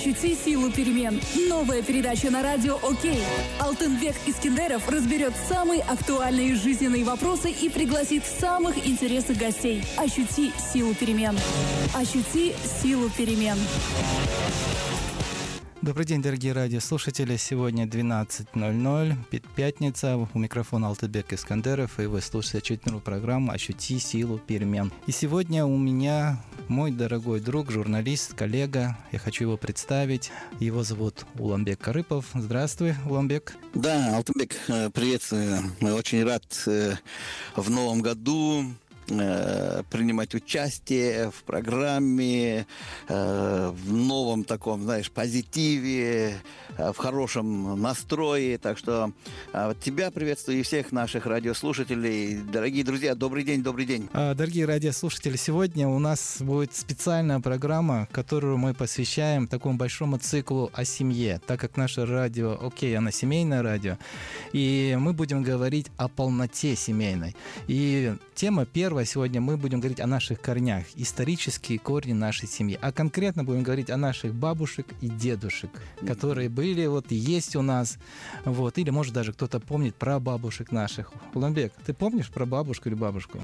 Ощути силу перемен. Новая передача на радио ОК. Алтынбек Искендеров разберет самые актуальные жизненные вопросы и пригласит самых интересных гостей. Ощути силу перемен. Ощути силу перемен. Добрый день, дорогие радиослушатели. Сегодня 12:00, пятница. У микрофона Алтынбек Искендеров, и вы слушаете очередную программу «Ощути силу перемен». И сегодня у меня мой дорогой друг, журналист, коллега. Я хочу его представить. Его зовут Уланбек Карыпов. Здравствуй, Уланбек. Да, Алтынбек, приветствую. Очень рад в новом году принимать участие в программе, в новом таком, знаешь, позитиве, в хорошем настрое. Так что тебя приветствую и всех наших радиослушателей. Дорогие друзья, добрый день, добрый день. Дорогие радиослушатели, сегодня у нас будет специальная программа, которую мы посвящаем такому большому циклу о семье, так как наше радио, оно семейное радио, и мы будем говорить о полноте семейной. И тема первая. Сегодня мы будем говорить о наших корнях, исторические корни нашей семьи. А конкретно будем говорить о наших бабушек и дедушек, которые были, и есть у нас. Или, может, даже кто-то помнит про бабушек наших. Уланбек, ты помнишь про бабушку или бабушку?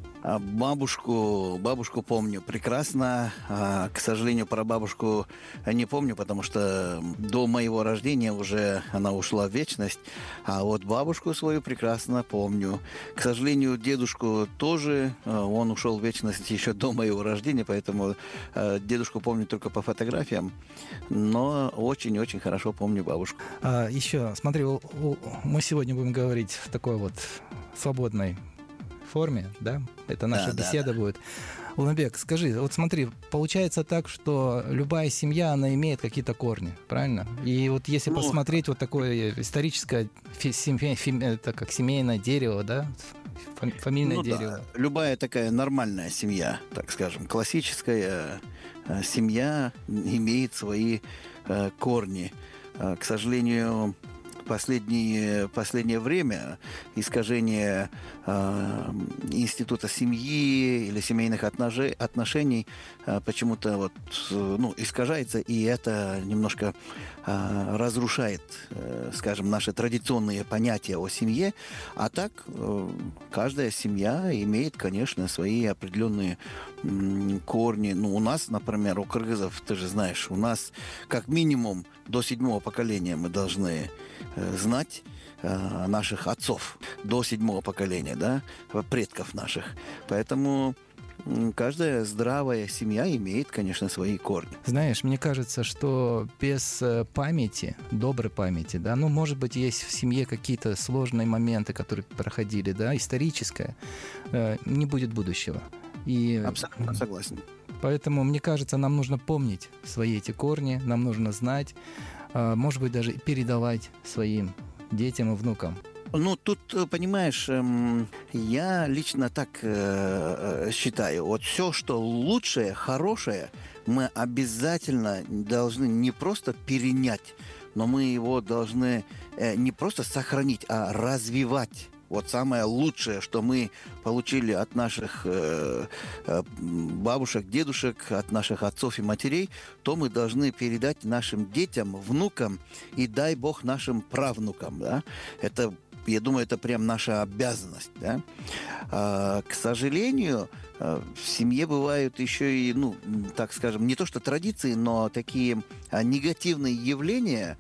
Бабушку помню прекрасно. К сожалению, про бабушку не помню, потому что до моего рождения уже она ушла в вечность. А вот бабушку свою прекрасно помню. К сожалению, дедушку тоже. Он ушел в вечность еще до моего рождения, поэтому дедушку помню только по фотографиям, но очень-очень хорошо помню бабушку. Еще, смотри, мы сегодня будем говорить в такой свободной форме, да? Это наша беседа будет. Уланбек, скажи, смотри, получается так, что любая семья, она имеет какие-то корни, правильно? И если посмотреть такое историческое, это как семейное дерево, да? Фамильное дерево. Да. Любая такая нормальная семья, так скажем, классическая семья имеет свои корни. К сожалению, последнее время искажение института семьи или семейных отношений почему-то искажается, и это немножко разрушает, скажем, наши традиционные понятия о семье. А так каждая семья имеет, конечно, свои определенные корни. У нас, например, у кыргызов, ты же знаешь, у нас как минимум до 7-го поколения мы должны знать наших отцов, до 7-го поколения, да, предков наших. Поэтому каждая здравая семья имеет, конечно, свои корни. Знаешь, мне кажется, что без памяти, доброй памяти, да, может быть, есть в семье какие-то сложные моменты, которые проходили, да, историческое, не будет будущего. Абсолютно согласен. Поэтому, мне кажется, нам нужно помнить свои эти корни, нам нужно знать, может быть, даже передавать своим детям и внукам. Тут, понимаешь, я лично так считаю. Все, что лучшее, хорошее, мы обязательно должны не просто перенять, но мы его должны не просто сохранить, а развивать. Самое лучшее, что мы получили от наших бабушек, дедушек, от наших отцов и матерей, то мы должны передать нашим детям, внукам и, дай бог, нашим правнукам. Да? Я думаю, это прям наша обязанность. Да? К сожалению, в семье бывают еще и, так скажем, не то что традиции, но такие негативные явления,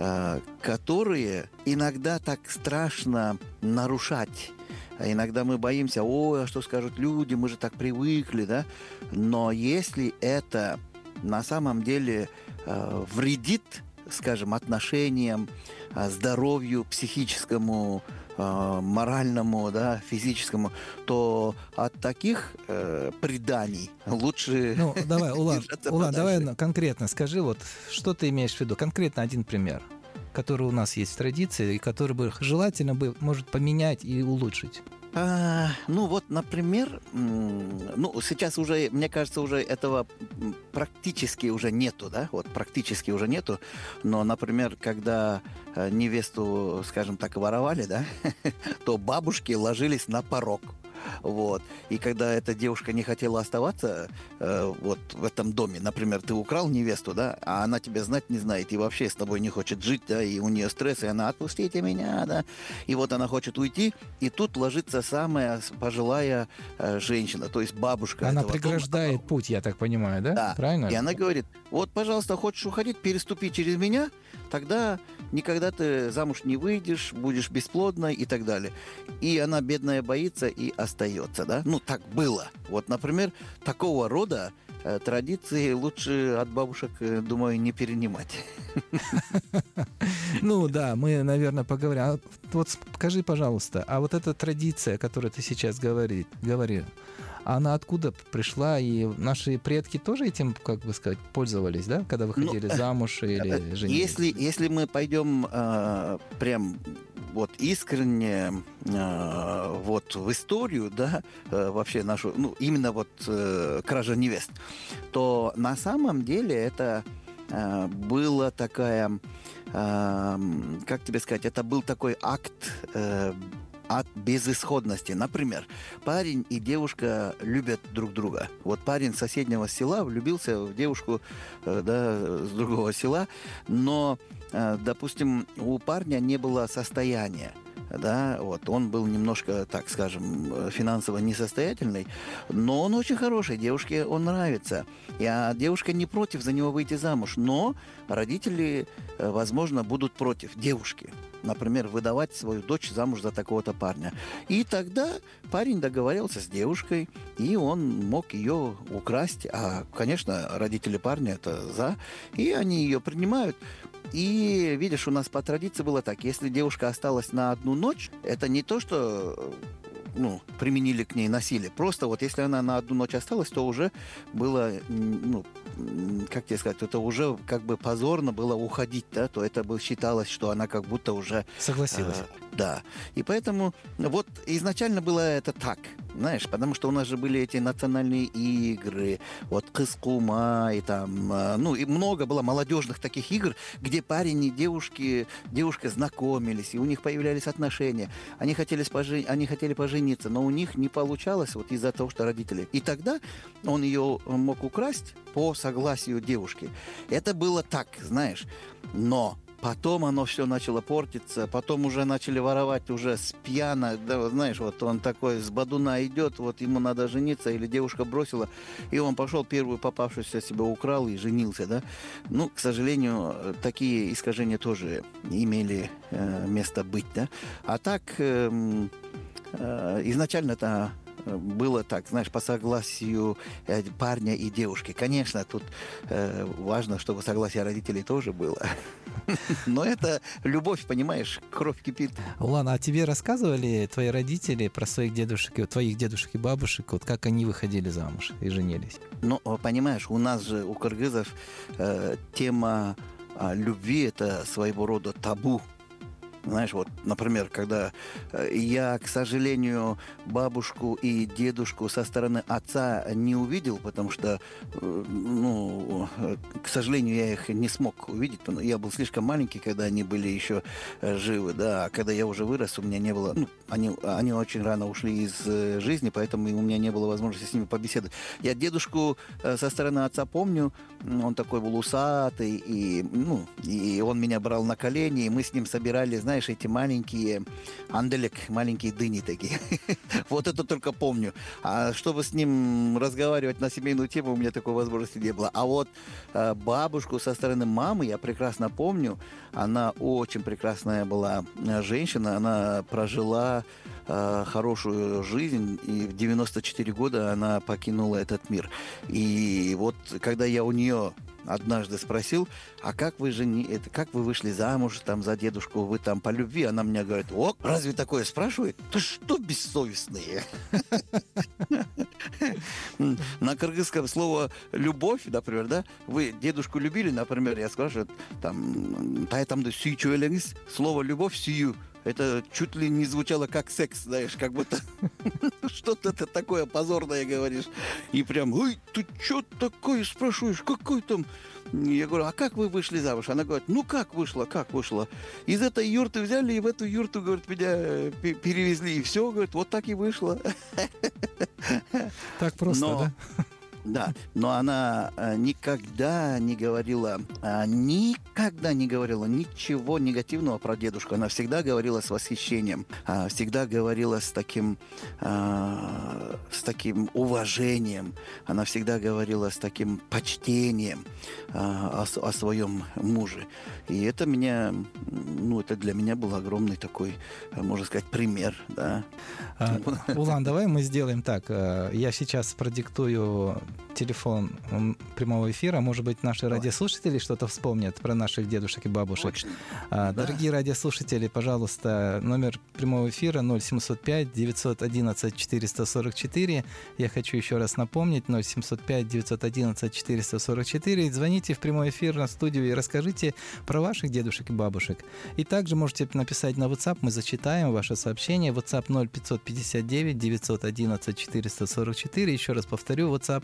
которые иногда так страшно нарушать. Иногда мы боимся, а что скажут люди, мы же так привыкли, да? Но если это на самом деле вредит, скажем, отношениям, здоровью психическому, моральному, да, физическому, то от таких преданий лучше... Давай, Улан, давай конкретно скажи, что ты имеешь в виду? Конкретно один пример, который у нас есть в традиции, и который бы желательно может поменять и улучшить. Например, сейчас уже, мне кажется, уже этого практически уже нету, да, практически уже нету, но, например, когда невесту, скажем так, воровали, да, то бабушки ложились на порог. Вот. И когда эта девушка не хотела оставаться вот в этом доме, например, ты украл невесту, да, а она тебя знать не знает и вообще с тобой не хочет жить, да, и у нее стресс, и она «отпустите меня», да, и вот она хочет уйти, и тут ложится самая пожилая женщина, то есть бабушка. Она преграждает путь, я так понимаю, да? Да. Правильно? И она говорит: вот, пожалуйста, хочешь уходить, переступи через меня, тогда никогда ты замуж не выйдешь, будешь бесплодной и так далее. И она, бедная, боится и остается, да? Ну, так было. Вот, например, такого рода традиции лучше от бабушек, думаю, не перенимать. Ну да, мы, наверное, поговорим. А вот скажи, пожалуйста, а вот эта традиция, о которой ты сейчас говорил, она откуда пришла? И наши предки тоже этим, как бы сказать, пользовались, да? Когда выходили замуж или женились? Если мы пойдем прям вот искренне вот в историю, да, вообще нашу, ну, именно вот кража невест, то на самом деле это была такая, как тебе сказать, это был такой акт от безысходности. Например, парень и девушка любят друг друга. Вот парень с соседнего села влюбился в девушку, да, с другого села, но, допустим, у парня не было состояния. Да, вот он был немножко, так скажем, финансово несостоятельный, но он очень хороший, девушке он нравится. И девушка не против за него выйти замуж, но родители, возможно, будут против девушки. Например, выдавать свою дочь замуж за такого-то парня. И тогда парень договорился с девушкой, и он мог ее украсть. А, конечно, родители парня это за, и они ее принимают. И, видишь, у нас по традиции было так: если девушка осталась на одну ночь, это не то, что применили к ней насилие. Просто вот если она на одну ночь осталась, то уже было, как тебе сказать, это уже как бы позорно было уходить, да, то это бы считалось, что она как будто уже... Согласилась. Да. И поэтому вот изначально было это так, знаешь, потому что у нас же были эти национальные игры, вот Кыскума, и там, и много было молодежных таких игр, где парень и девушка знакомились, и у них появлялись отношения. Они хотели пожениться, но у них не получалось вот из-за того, что родители. И тогда он ее мог украсть по согласию девушки. Это было так, знаешь, но... Потом оно все начало портиться, потом уже начали воровать уже с пьяна, да, знаешь, вот он такой с бадуна идет, вот ему надо жениться, или девушка бросила, и он пошел первую попавшуюся себе украл и женился, да. Ну, к сожалению, такие искажения тоже имели место быть, да. А так, изначально это... было так, знаешь, по согласию парня и девушки. Конечно, тут важно, чтобы согласие родителей тоже было. Но это любовь, понимаешь, кровь кипит. Улан, а тебе рассказывали твои родители про твоих дедушек и бабушек, вот как они выходили замуж и женились? Ну, понимаешь, у нас же, у кыргызов, тема любви – это своего рода табу. Знаешь, вот, например, когда я, к сожалению, бабушку и дедушку со стороны отца не увидел, потому что, к сожалению, я их не смог увидеть. Я был слишком маленький, когда они были еще живы, да, а когда я уже вырос, у меня не было... они очень рано ушли из жизни, поэтому у меня не было возможности с ними побеседовать. Я дедушку со стороны отца помню, он такой был усатый, и он меня брал на колени, и мы с ним собирали, знаешь, эти маленькие анделек, маленькие дыни такие. Вот это только помню. А чтобы с ним разговаривать на семейную тему, у меня такой возможности не было. А вот бабушку со стороны мамы я прекрасно помню. Она очень прекрасная была женщина. Она прожила хорошую жизнь, и в 94 года она покинула этот мир. И вот когда я у нее однажды спросил: а как вы вышли замуж там за дедушку, вы там по любви? Она мне говорит: о, разве такое спрашивает? Ты что, бессовестные? На кыргызском слово «любовь», например, да, вы дедушку любили, например, я спрашиваю, там, слово «любовь» сию. это чуть ли не звучало как секс, знаешь, как будто что-то такое позорное говоришь. И прям, ой, ты что такое спрашиваешь, какой там... Я говорю, а как вы вышли замуж? Она говорит, ну как вышла? Из этой юрты взяли и в эту юрту, говорит, меня перевезли. И все, говорит, вот так и вышло. Так просто, да? Да, но она никогда не говорила ничего негативного про дедушку. Она всегда говорила с восхищением, всегда говорила с таким уважением. Она всегда говорила с таким почтением о своем муже. И это это для меня был огромный такой, можно сказать, пример, да. Улан, давай мы сделаем так. Я сейчас продиктую телефон прямого эфира. Может быть, наши радиослушатели что-то вспомнят про наших дедушек и бабушек. Дорогие радиослушатели, пожалуйста, номер прямого эфира 0705-911-444. Я хочу еще раз напомнить, 0705-911-444. Звоните в прямой эфир на студию и расскажите про ваших дедушек и бабушек. И также можете написать на WhatsApp, мы зачитаем ваше сообщение. WhatsApp 0559-911-444. Еще раз повторю, WhatsApp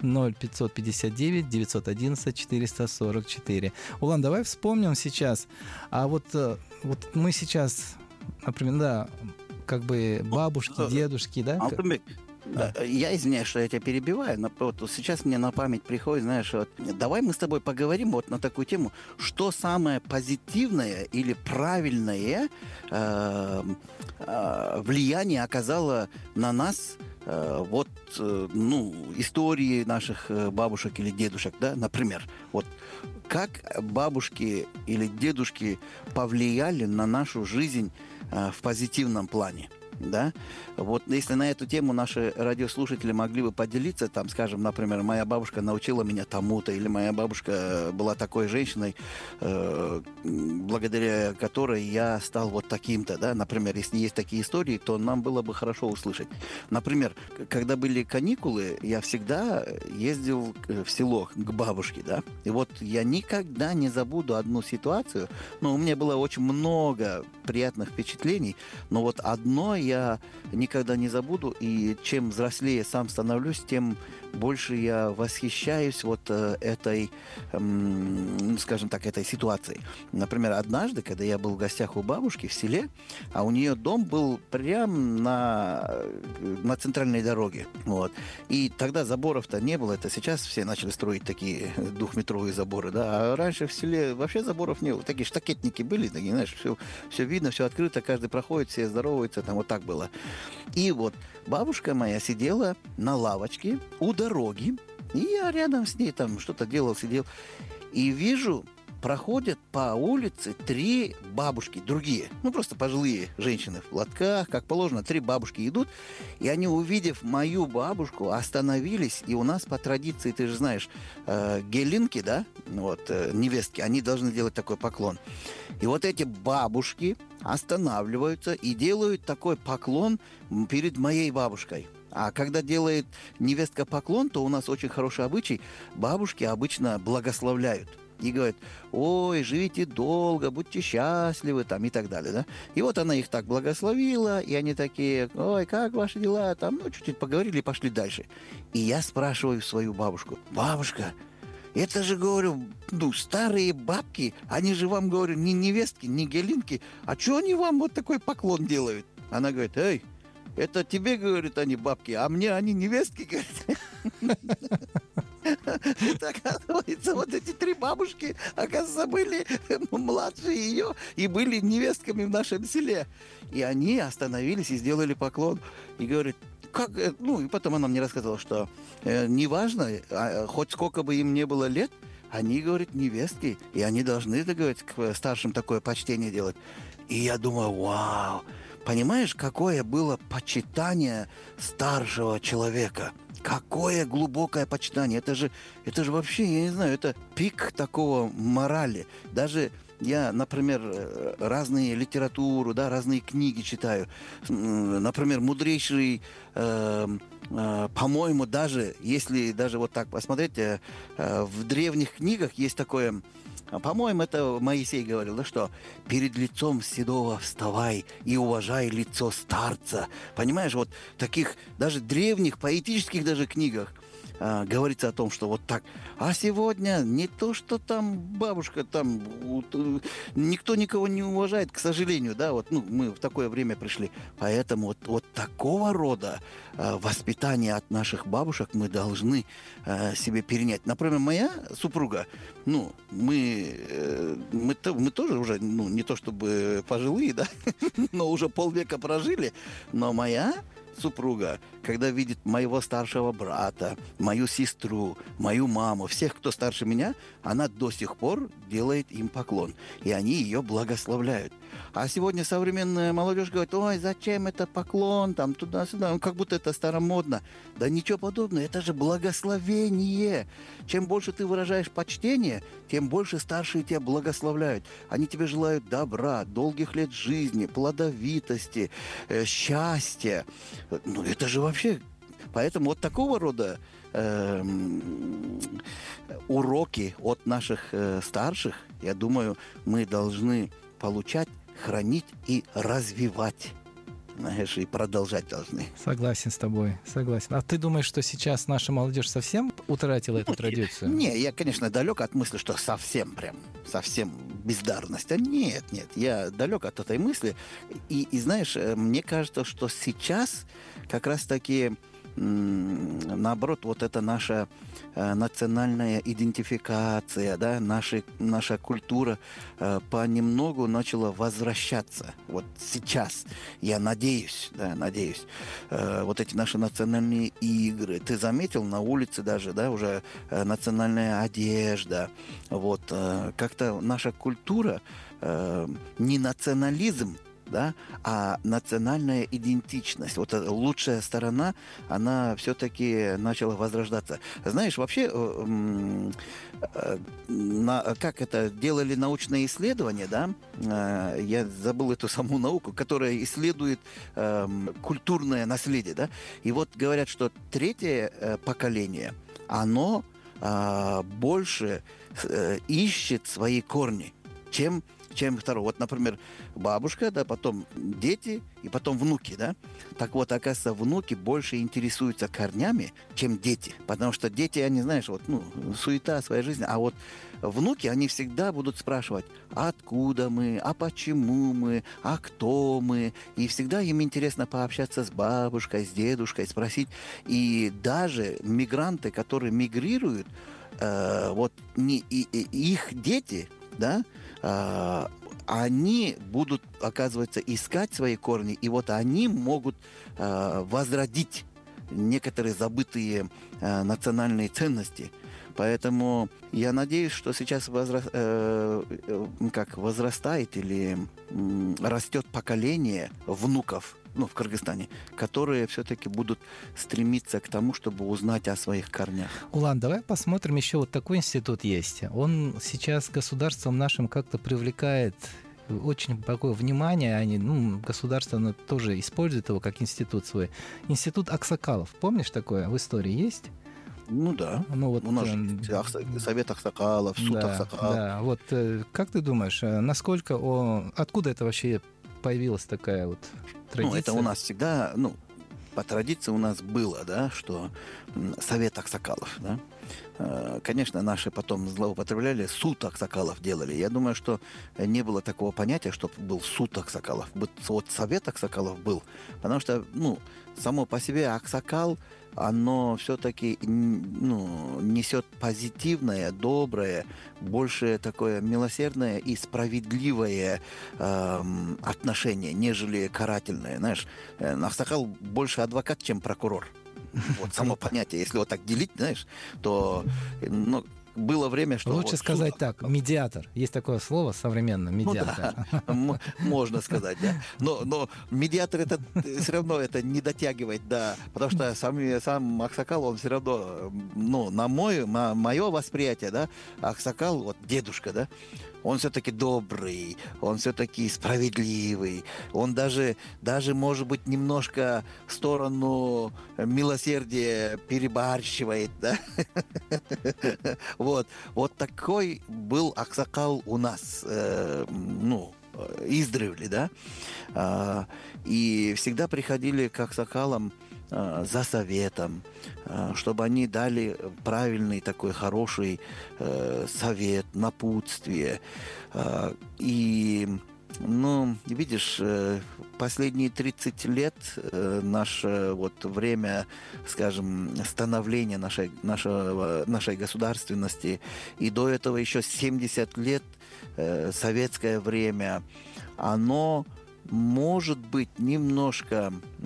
0559-911-444. Улан, давай вспомним сейчас. А вот мы сейчас, например, да, как бы бабушки, дедушки, да? Да. Я извиняюсь, что я тебя перебиваю, но вот сейчас мне на память приходит, знаешь, давай мы с тобой поговорим вот на такую тему, что самое позитивное или правильное влияние оказало на нас истории наших бабушек или дедушек, да, например, вот как бабушки или дедушки повлияли на нашу жизнь в позитивном плане. Да? Вот если на эту тему наши радиослушатели могли бы поделиться, там, скажем, например, моя бабушка научила меня тому-то, или моя бабушка была такой женщиной, благодаря которой я стал вот таким-то, да, например, если есть такие истории, то нам было бы хорошо услышать. Например, когда были каникулы, я всегда ездил в село к бабушке, да, и вот я никогда не забуду одну ситуацию, у меня было очень много приятных впечатлений, но вот одно я никогда не забуду, и чем взрослее сам становлюсь, тем больше я восхищаюсь вот этой, скажем так, этой ситуацией. Например, однажды, когда я был в гостях у бабушки в селе, а у нее дом был прям на центральной дороге. Вот. И тогда заборов-то не было. Это сейчас все начали строить такие двухметровые заборы, да. А раньше в селе вообще заборов не было. Такие штакетники были, такие, знаешь, все видно, все открыто, каждый проходит, все здороваются, там вот так было. И вот бабушка моя сидела на лавочке у дороги, и я рядом с ней там что-то делал, сидел, и вижу, проходят по улице 3 бабушки, другие, просто пожилые женщины в платках, как положено, 3 бабушки идут, и они, увидев мою бабушку, остановились, и у нас по традиции, ты же знаешь, гелинки, да, невестки, они должны делать такой поклон. И вот эти бабушки останавливаются и делают такой поклон перед моей бабушкой. А когда делает невестка поклон, то у нас очень хороший обычай. Бабушки обычно благословляют. И говорят, ой, живите долго, будьте счастливы, там и так далее, да. И вот она их так благословила, и они такие, ой, как ваши дела, там, чуть-чуть поговорили и пошли дальше. И я спрашиваю свою бабушку, бабушка, это же, говорю, старые бабки, они же вам, говорю, не невестки, не гелинки, а что они вам вот такой поклон делают? Она говорит, эй, это тебе, говорят, они бабки, а мне они невестки, говорят. Это, оказывается, вот эти 3 бабушки, оказывается, были младше ее и были невестками в нашем селе. И они остановились и сделали поклон. И говорят, как... и потом она мне рассказала, что неважно, хоть сколько бы им не было лет, они, говорят, невестки, и они должны, это, говорят, к старшим такое почтение делать. И я думаю, вау, понимаешь, какое было почитание старшего человека? Какое глубокое почитание. Это же вообще, я не знаю, это пик такого морали. Даже я, например, разные литературу, да, разные книги читаю. Например, мудрейший, по-моему, даже, если даже вот так посмотреть, в древних книгах есть такое... По-моему, это Моисей говорил, да, что перед лицом седого вставай и уважай лицо старца. Понимаешь, вот таких даже древних поэтических даже книгах говорится о том, что вот так. А сегодня не то, что там бабушка, там никто никого не уважает, к сожалению, да, вот, ну, мы в такое время пришли. Поэтому вот такого рода воспитание от наших бабушек мы должны себе перенять. Например, моя супруга, ну, мы тоже уже, ну, не то чтобы пожилые, да, но уже полвека прожили, но моя супруга, когда видит моего старшего брата, мою сестру, мою маму, всех, кто старше меня, она до сих пор делает им поклон. И они ее благословляют. А сегодня современная молодежь говорит: ой, зачем это поклон, там, туда-сюда, как будто это старомодно. Да ничего подобного, это же благословение. Чем больше ты выражаешь почтение, тем больше старшие тебя благословляют. Они тебе желают добра, долгих лет жизни, плодовитости, счастья. Ну, это же вообще... Поэтому вот такого рода уроки от наших старших, я думаю, мы должны получать, хранить и развивать. Знаешь, и продолжать должны. Согласен с тобой, согласен. А ты думаешь, что сейчас наша молодежь совсем утратила эту традицию? Не, я, конечно, далек от мысли, что совсем бездарность. А нет, я далек от этой мысли. И знаешь, мне кажется, что сейчас как раз-таки наоборот, вот это наша национальная идентификация, да, наша культура понемногу начала возвращаться. Вот сейчас, я надеюсь, вот эти наши национальные игры. Ты заметил, на улице даже, да, уже национальная одежда. Вот, как-то наша культура, не национализм, да, а национальная идентичность, вот лучшая сторона, она все-таки начала возрождаться. Знаешь, вообще, как это, делали научные исследования, да, я забыл эту саму науку, которая исследует культурное наследие, да, и вот говорят, что третье поколение, оно больше ищет свои корни, чем второе. Вот, например, бабушка, да, потом дети и потом внуки, да. Так вот, оказывается, внуки больше интересуются корнями, чем дети. Потому что дети, они, знаешь, вот, ну, суета своей жизни. А вот внуки, они всегда будут спрашивать, откуда мы, а почему мы, а кто мы. И всегда им интересно пообщаться с бабушкой, с дедушкой, спросить. И даже мигранты, которые мигрируют, вот их дети, да, они будут, оказывается, искать свои корни, и вот они могут возродить некоторые забытые национальные ценности. Поэтому я надеюсь, что сейчас возрастает или растет поколение внуков, ну, в Кыргызстане, которые все-таки будут стремиться к тому, чтобы узнать о своих корнях. Улан, давай посмотрим, еще вот такой институт есть. Он сейчас государством нашим как-то привлекает очень такое внимание. Они, государство оно тоже использует его как институт свой. Институт Аксакалов. Помнишь такое в истории есть? Ну да. Вот, у нас же Совет Аксакалов, суд Аксакалов. Да, вот как ты думаешь, откуда это вообще появилась такая вот традиция? Ну, это у нас всегда, по традиции у нас было, да, что Совет Аксакалов, да. Конечно, наши потом злоупотребляли, суд Аксакалов делали. Я думаю, что не было такого понятия, чтобы был суд Аксакалов. Вот Совет Аксакалов был. Потому что, само по себе Аксакал, оно все-таки несет позитивное, доброе, больше такое милосердное и справедливое отношение, нежели карательное. Знаешь, Аксакал больше адвокат, чем прокурор. Вот само понятие, если вот так делить, знаешь, то было время, что... Лучше сказать так, медиатор. Есть такое слово современно, медиатор. Ну, да, можно сказать, да. Но медиатор это все равно это не дотягивает, да, потому что сам Аксакал, он все равно, ну, на мое восприятие, да, Аксакал, вот дедушка, да, он все-таки добрый, он все-таки справедливый, он даже, может быть, немножко в сторону милосердия перебарщивает, да. Вот такой был Аксакал у нас, издревле, да. И всегда приходили к Аксакалам за советом, чтобы они дали правильный такой хороший совет, напутствие. И, видишь, последние 30 лет наше вот время, скажем, становления нашей государственности, и до этого еще 70 лет советское время, оно может быть немножко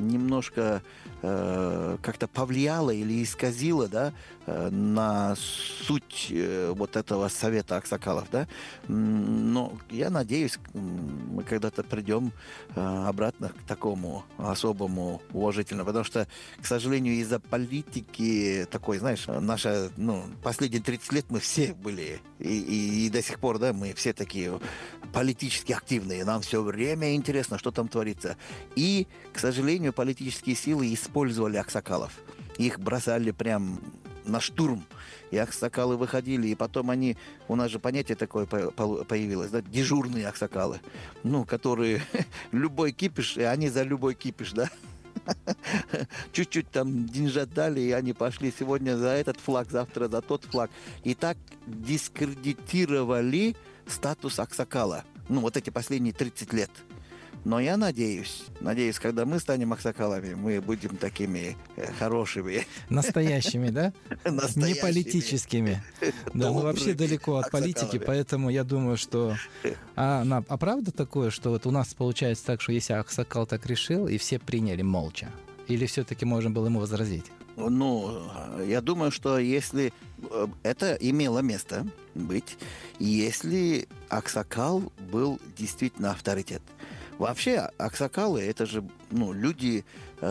как-то повлияло или исказило, да, на суть вот этого совета Аксакалов, да. Но я надеюсь, мы когда-то придем обратно к такому особому уважительному, потому что, к сожалению, из-за политики такой, знаешь, последние 30 лет мы все были, и до сих пор, да, мы все такие политически активные, нам все время интересно, что там творится. И, к сожалению, политические силы использовали Аксакалов. Их бросали прям на штурм. И Аксакалы выходили, и потом у нас же понятие такое появилось, да, дежурные Аксакалы, которые любой кипиш, и они за любой кипиш, да. Чуть-чуть там деньжат дали, и они пошли сегодня за этот флаг, завтра за тот флаг. И так дискредитировали статус Аксакала. Вот эти последние 30 лет. Но я надеюсь, когда мы станем Аксакалами, мы будем такими хорошими. Настоящими, да? Настоящими. Не политическими. Да, мы вообще далеко от политики, поэтому я думаю, что... А правда такое, что вот у нас получается так, что если Аксакал так решил, и все приняли молча? Или все-таки можно было ему возразить? Я думаю, что если это имело место быть, если Аксакал был действительно авторитет. Вообще, Аксакалы — это же люди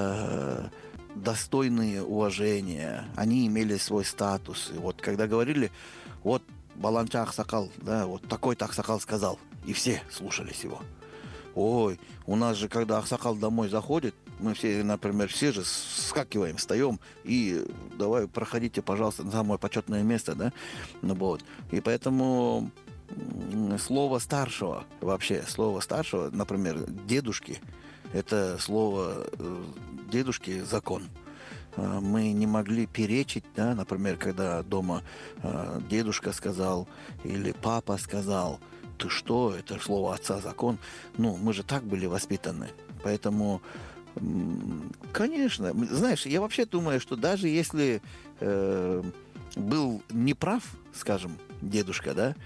достойные уважения. Они имели свой статус. И вот когда говорили, вот Баланча Аксакал, да, вот такой-то Аксакал сказал, и все слушались его. Ой, у нас же, когда Аксакал домой заходит, мы все, например, все же вскакиваем, встаем и давай, проходите, пожалуйста, на самое почетное место, да. И поэтому слово старшего, например, дедушки, это слово дедушки — закон. Мы не могли перечить, да, например, когда дома дедушка сказал или папа сказал, ты что, это слово отца — закон. Мы же так были воспитаны. Поэтому, конечно, знаешь, я вообще думаю, что даже если был неправ, скажем, дедушка, да,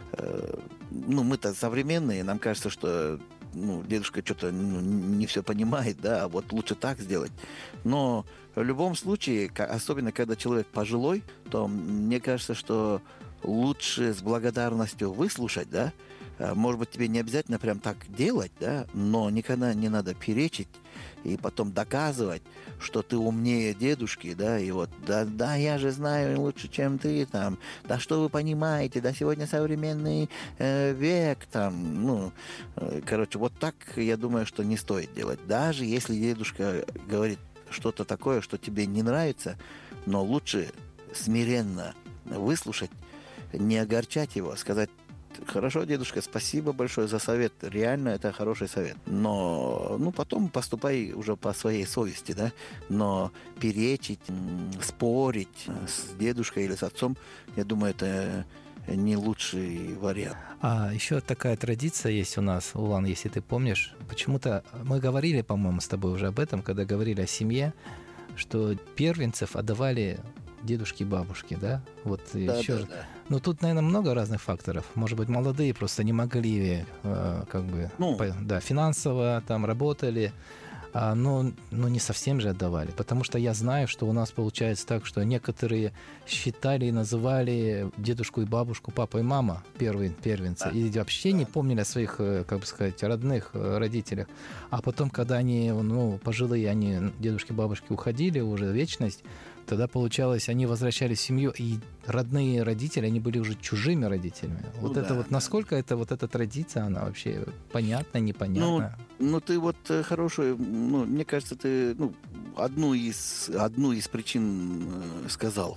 мы-то современные, нам кажется, что дедушка что-то не все понимает, да, а вот лучше так сделать. Но в любом случае, особенно когда человек пожилой, то мне кажется, что лучше с благодарностью выслушать, да. Может быть, тебе не обязательно прям так делать, да, но никогда не надо перечить и потом доказывать, что ты умнее дедушки, да, и вот, да, я же знаю лучше, чем ты, там, да что вы понимаете, да сегодня современный век, там, вот так, я думаю, что не стоит делать. Даже если дедушка говорит что-то такое, что тебе не нравится, но лучше смиренно выслушать, не огорчать его, сказать: хорошо, дедушка, спасибо большое за совет. Реально, это хороший совет. Но, потом поступай уже по своей совести, да. Но перечить, спорить с дедушкой или с отцом, я думаю, это не лучший вариант. А еще такая традиция есть у нас, Улан, если ты помнишь. Почему-то мы говорили, по-моему, с тобой уже об этом, когда говорили о семье, что первенцев отдавали дедушки и бабушки, да? Вот да, еще. Да, да. Но тут, наверное, много разных факторов. Может быть, молодые просто не могли, финансово там работали. Но не совсем же отдавали. Потому что я знаю, что у нас получается так, что некоторые считали и называли дедушку и бабушку папа и мама первенцы. И вообще не помнили о своих, как бы сказать, родных родителях. А потом, когда они, пожилые, дедушки, бабушки уходили уже в вечность, тогда, получалось, они возвращались в семью, и родные родители, они были уже чужими родителями. Насколько эта традиция, она вообще понятна, непонятна? Ты хорошую, мне кажется, ты одну из причин сказал,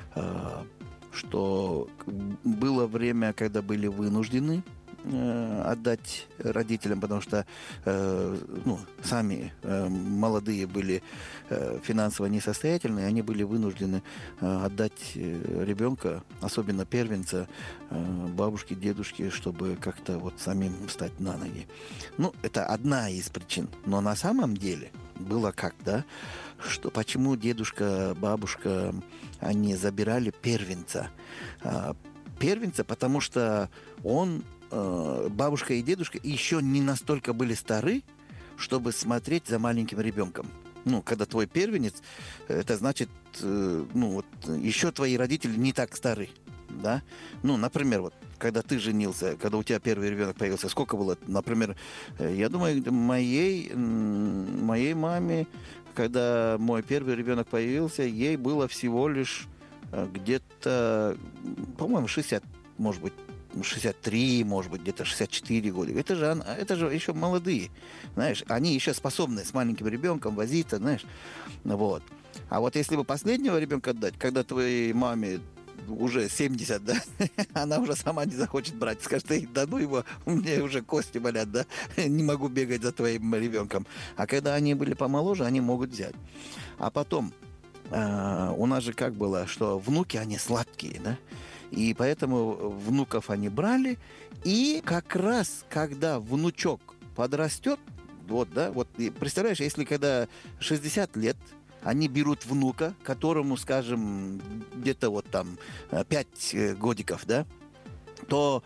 что было время, когда были вынуждены отдать родителям, потому что сами молодые были финансово несостоятельные, они были вынуждены отдать ребенка, особенно первенца, бабушке, дедушке, чтобы как-то самим встать на ноги. Это одна из причин. Но на самом деле было что почему дедушка, бабушка, они забирали первенца? Первенца, потому что бабушка и дедушка еще не настолько были стары, чтобы смотреть за маленьким ребенком. Когда твой первенец, это значит, еще твои родители не так стары, да? Например, когда ты женился, когда у тебя первый ребенок появился, сколько было? Например, я думаю, моей маме, когда мой первый ребенок появился, ей было всего лишь где-то, по-моему, 60, может быть, 63, может быть, где-то 64 года. Это же еще молодые, знаешь. Они еще способны с маленьким ребенком возиться, знаешь. А если бы последнего ребенка отдать, когда твоей маме уже 70, да, она уже сама не захочет брать. Скажет: да ну его, у меня уже кости болят, да, не могу бегать за твоим ребенком. А когда они были помоложе, они могут взять. А потом, у нас же как было, что внуки, они сладкие, да, и поэтому внуков они брали, и как раз, когда внучок подрастет, представляешь, если когда 60 лет, они берут внука, которому, скажем, где-то 5 годиков, да, то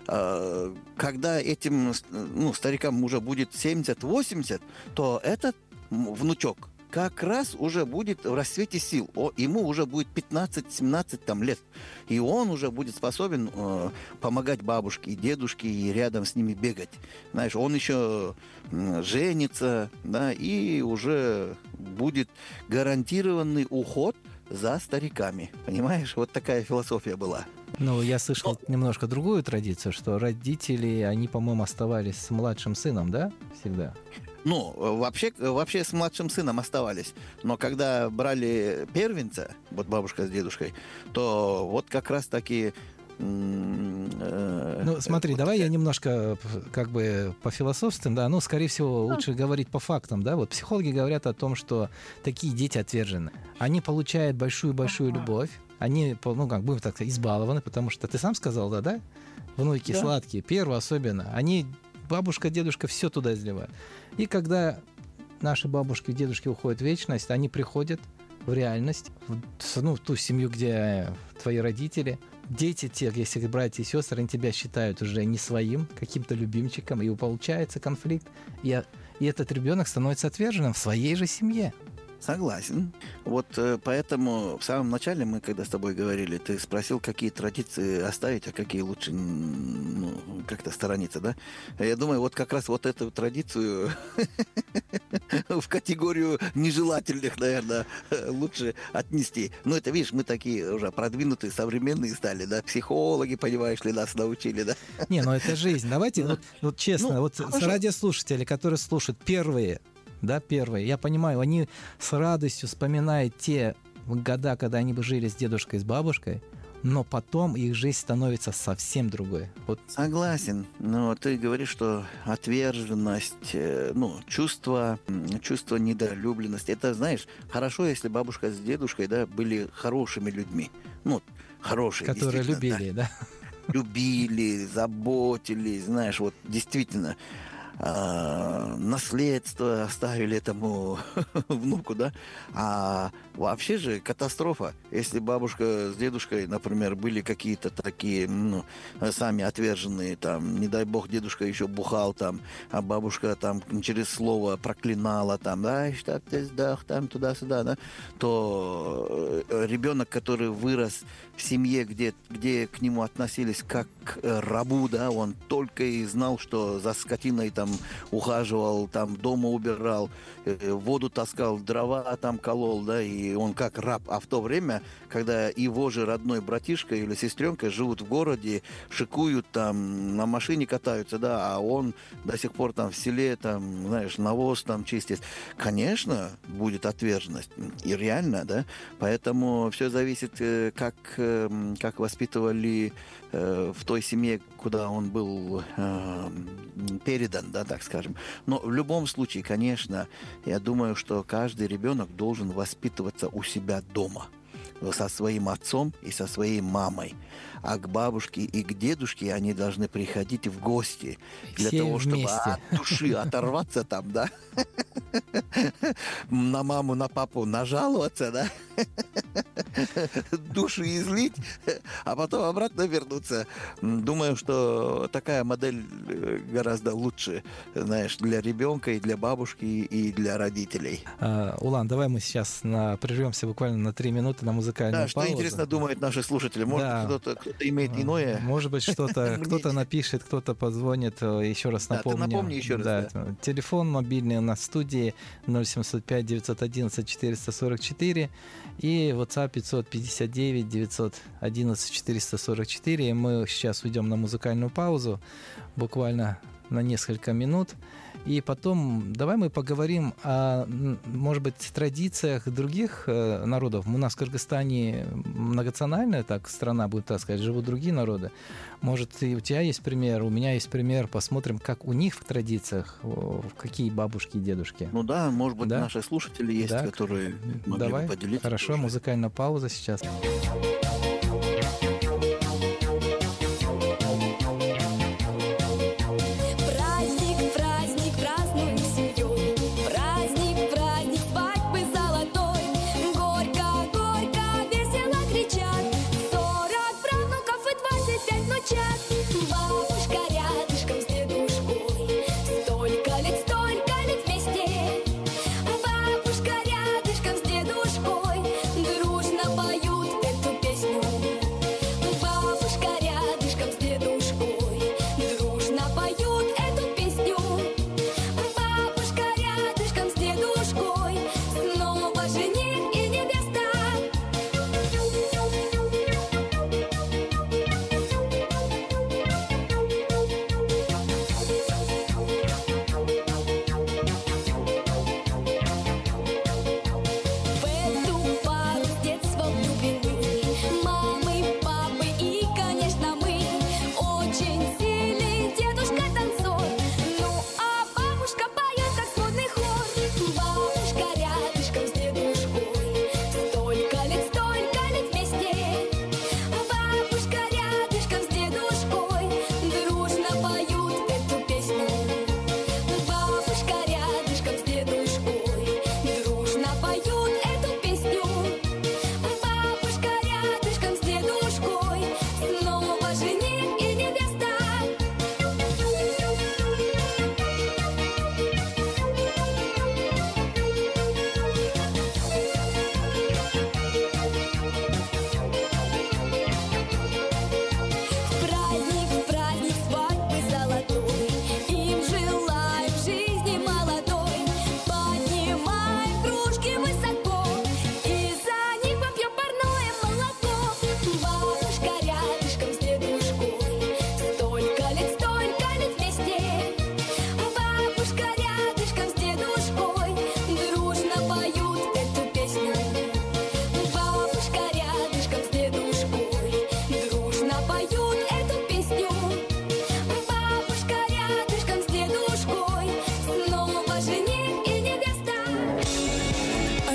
когда этим старикам уже будет 70-80, то этот внучок как раз уже будет в расцвете сил. Ему уже будет 15-17 лет. И он уже будет способен помогать бабушке и дедушке и рядом с ними бегать. Знаешь, он еще женится, да, и уже будет гарантированный уход за стариками. Понимаешь? Вот такая философия была. Я слышал немножко другую традицию, что родители, они, по-моему, оставались с младшим сыном, да, всегда? Вообще с младшим сыном оставались. Но когда брали первенца, бабушка с дедушкой, то как раз таки... Смотри, давай я немножко пофилософствуем, да, скорее всего, лучше говорить по фактам, да, психологи говорят о том, что такие дети отвержены. Они получают большую-большую любовь, они, будем так сказать, избалованы, потому что ты сам сказал, да, внуки сладкие, первые особенно, бабушка, дедушка все туда изливают. И когда наши бабушки и дедушки уходят в вечность, они приходят в реальность, в ту семью, где твои родители. Дети те, если братья и сестры, они тебя считают уже не своим, каким-то любимчиком, и получается конфликт. И этот ребенок становится отверженным в своей же семье. Согласен. Поэтому в самом начале мы, когда с тобой говорили, ты спросил, какие традиции оставить, а какие лучше как-то сторониться, да? Я думаю, как раз эту традицию в категорию нежелательных, наверное, лучше отнести. Это, видишь, мы такие уже продвинутые, современные стали, да? Психологи, понимаешь ли, нас научили, да? Это жизнь. Давайте, честно, радиослушатели, которые слушают первые, я понимаю, они с радостью вспоминают те года, когда они бы жили с дедушкой и с бабушкой, но потом их жизнь становится совсем другой. Согласен, но ты говоришь, что отверженность, чувство недолюбленности, это, знаешь, хорошо, если бабушка с дедушкой, да, были хорошими людьми, хорошие, которые любили, да? Любили, заботились, знаешь, действительно. наследство оставили этому внуку, да. А вообще же катастрофа, если бабушка с дедушкой, например, были какие-то такие, сами отверженные, там, не дай бог, дедушка еще бухал, там, а бабушка там через слово проклинала, там, да, чтоб ты сдох, там, туда-сюда, да, то ребенок, который вырос в семье, где к нему относились как к рабу, да, он только и знал, что за скотиной там ухаживал, там дома убирал, воду таскал, дрова там колол, да, и он как раб. А в то время, когда его же родной братишка или сестренка живут в городе, шикуют там, на машине катаются, да, а он до сих пор там в селе, там, знаешь, навоз там чистит, конечно, будет отверженность. И реально, да, поэтому все зависит, как воспитывали в той семье, куда он был передан, да, так скажем. Но в любом случае, конечно, я думаю, что каждый ребенок должен воспитываться у себя дома со своим отцом и со своей мамой. А к бабушке и к дедушке они должны приходить в гости для все того, чтобы вместе. от души оторваться там, да, на маму, на папу нажаловаться, да, душу излить, а потом обратно вернуться. Думаю, что такая модель гораздо лучше, знаешь, для ребенка и для бабушки и для родителей. Улан, давай мы сейчас прервемся буквально на 3 минуты на музыкальную Да, паузу. что интересно думают наши слушатели. Может, Да. кто-то имеет иное. Может быть, кто-то напишет, кто-то позвонит. Еще раз Да, ты напомню. напомни еще раз, да. Телефон мобильный у нас в студии 0705 911 444 и WhatsApp 559 911 444. И мы сейчас уйдем на музыкальную паузу, буквально на несколько минут. И потом давай мы поговорим о, может быть, традициях других народов. У нас в Кыргызстане многонациональная так страна, будет так сказать, живут другие народы. Может, и у тебя есть пример, у меня есть пример. Посмотрим, как у них в традициях, какие бабушки и дедушки. Ну да, может быть, Да? наши слушатели есть, Да. которые могли Давай, бы поделиться. хорошо, тоже. музыкальная пауза сейчас. Праздник, праздник, празднуем семьей. Праздник, праздник, свадьбы золотой. Горько, горько, весело кричат. 40 правнуков и 25 внучат. Бабушка рядышком с дедушкой. Столько лет вместе. Бабушка рядышком с дедушкой. Дружно поют эту песню.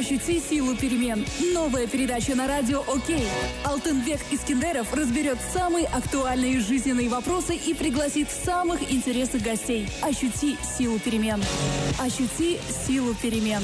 Ощути силу перемен. Новая передача на радио «Окей». Алтынбек Искендеров разберет самые актуальные жизненные вопросы и пригласит самых интересных гостей. Ощути силу перемен. Ощути силу перемен.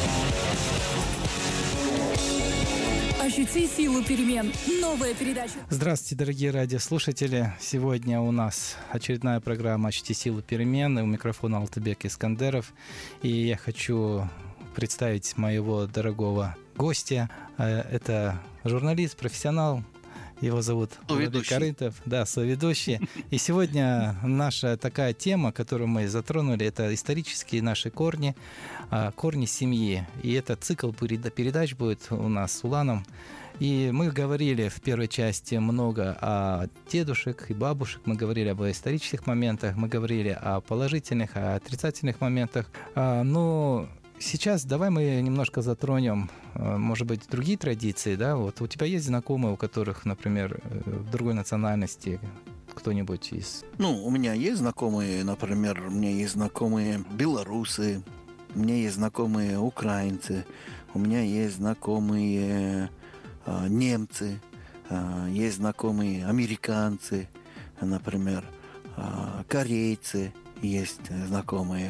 Ощути силу перемен. Новая передача. Здравствуйте, дорогие радиослушатели. Сегодня у нас очередная программа «Ощути силу перемен». У микрофона Алтынбек Искендеров. И я хочу представить моего дорогого гостя. Это журналист, профессионал. Его зовут Владимир Корытов, да, соведущий. И сегодня наша такая тема, которую мы затронули, это исторические наши корни, корни семьи. И этот цикл передач будет у нас с Уланом. И мы говорили в первой части много о дедушек и бабушек, мы говорили об исторических моментах, мы говорили о положительных, о отрицательных моментах. Но сейчас давай мы немножко затронем, может быть, другие традиции, да? Вот у тебя есть знакомые, у которых, например, в другой национальности кто-нибудь из... Ну, у меня есть знакомые, например, у меня есть знакомые белорусы, у меня есть знакомые украинцы, у меня есть знакомые немцы, есть знакомые американцы, например, корейцы есть знакомые.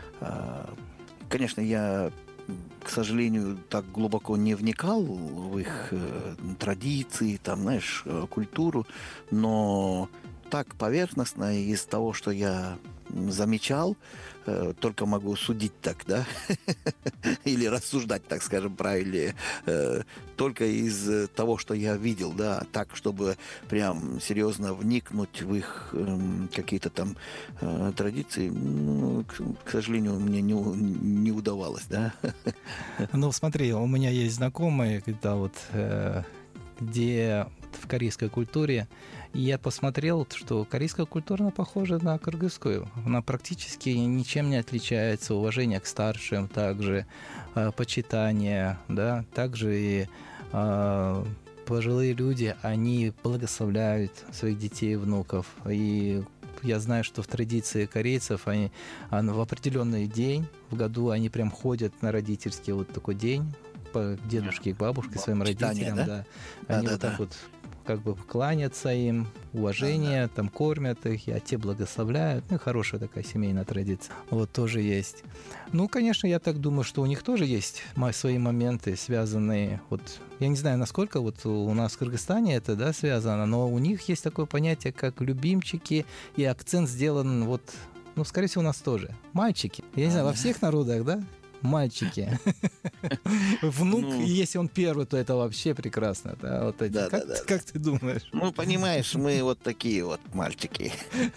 Конечно, я, к сожалению, так глубоко не вникал в их традиции, там, знаешь, культуру, но так поверхностно из того, что я замечал, только могу судить так, да, или рассуждать, так скажем, правильнее, только из того, что я видел, да, так, чтобы прям серьезно вникнуть в их какие-то там традиции, ну, к сожалению, мне не удавалось, да. Ну, смотри, у меня есть знакомые, когда вот, где в корейской культуре, и я посмотрел, что корейская культура, она похожа на кыргызскую. Она практически ничем не отличается. Уважение к старшим, также почитание, да, также и пожилые люди, они благословляют своих детей и внуков. И я знаю, что в традиции корейцев они в определенный день в году они прям ходят на родительский вот такой день по дедушке и бабушке, своим родителям, да. Они вот так вот как бы кланятся им, уважение, там кормят их, а те благословляют. Ну, хорошая такая семейная традиция. Вот тоже есть. Ну, конечно, я так думаю, что у них тоже есть свои моменты, связанные, вот, я не знаю, насколько вот у нас в Кыргызстане это, да, связано, но у них есть такое понятие, как любимчики, и акцент сделан вот, ну, скорее всего, у нас тоже. Мальчики. Я не знаю, во всех народах, да? Мальчики. Внук, если он первый, то это вообще прекрасно. Да? Вот эти. Да, как ты думаешь? Ну, понимаешь, мы вот такие вот мальчики.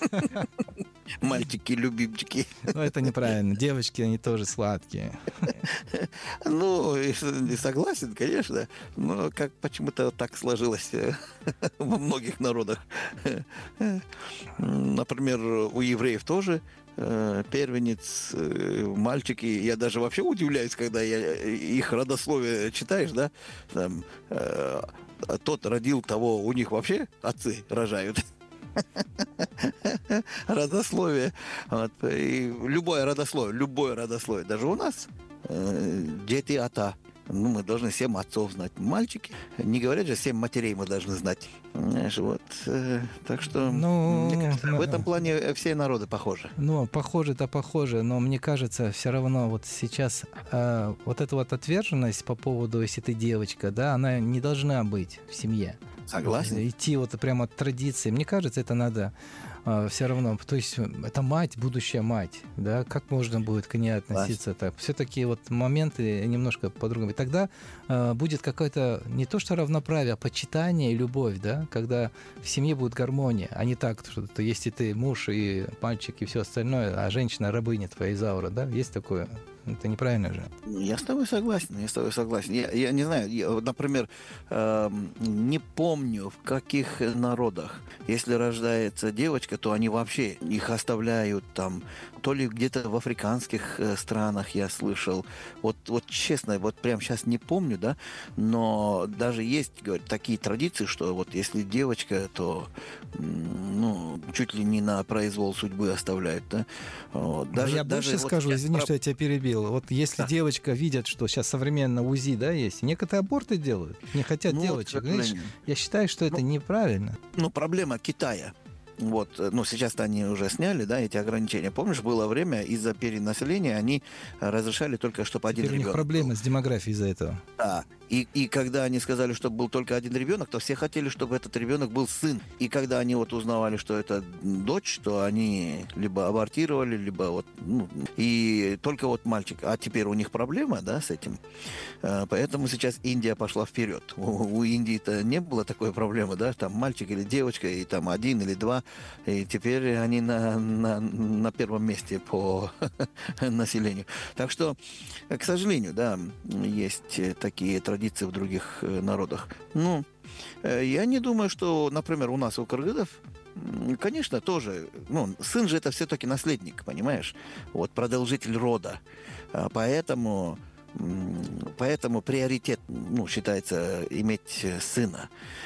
Мальчики-любимчики. Ну, это неправильно. Девочки, они тоже сладкие. Ну, согласен, конечно. Но как почему-то так сложилось во многих народах. Например, у евреев тоже первенец, мальчики. Я даже вообще удивляюсь, когда я их родословие читаешь, да, там, тот родил того, у них вообще отцы рожают. Родословие. Вот. И любое родословие, даже у нас дети ата. Ну, мы должны 7 отцов знать. Мальчики, не говорят же, 7 матерей мы должны знать. Знаешь, вот. Так что, мне кажется, в этом плане все народы похожи. Ну, похоже-то похоже, но мне кажется, все равно вот сейчас вот эта вот отверженность по поводу, если ты девочка, да, она не должна быть в семье. Согласен. Идти вот прямо от традиции. Мне кажется, это надо все равно. То есть это мать, будущая мать. Да? Как можно будет к ней относиться так? Все-таки вот моменты немножко по-другому. И тогда будет какое-то не то что равноправие, а почитание и любовь, да? Когда в семье будет гармония, а не так, что если ты муж и мальчик и все остальное, а женщина рабыня твоя Изаура, да? Есть такое? Это неправильно же. Я с тобой согласен, Я не знаю, например, не помню, в каких народах, если рождается девочка, то они вообще их оставляют там, то ли где-то в африканских странах я слышал. Вот честно, вот прямо сейчас не помню, да, но даже есть, говорят, такие традиции, что вот если девочка, то ну, чуть ли не на произвол судьбы оставляют, да. Вот. Даже, я больше скажу, извини, что я тебя перебил. перебил. Вот если девочка видит, что сейчас современно УЗИ, да, есть, некоторые аборты делают, не хотят девочек. Знаешь, я считаю, что это неправильно. Проблема Китая. Вот, сейчас-то они уже сняли, да, эти ограничения. Помнишь, было время, из-за перенаселения они разрешали только, чтобы один Теперь у них ребенок проблемы был. с демографией из-за этого. Да. И когда они сказали, чтобы был только один ребенок, то все хотели, чтобы этот ребенок был сын. И когда они узнавали, что это дочь, то они либо абортировали, либо и только мальчик. А теперь у них проблема, да, с этим. Поэтому сейчас Индия пошла вперед. У Индии-то не было такой проблемы, да, там мальчик или девочка, и там один или два. И теперь они на первом месте по населению. Так что, к сожалению, да, есть такие традиции в других народах. Я не думаю, что, например, у нас, у кыргызов, конечно, тоже, сын же это все-таки наследник, понимаешь? Продолжитель рода. Поэтому приоритет, считается, иметь сына.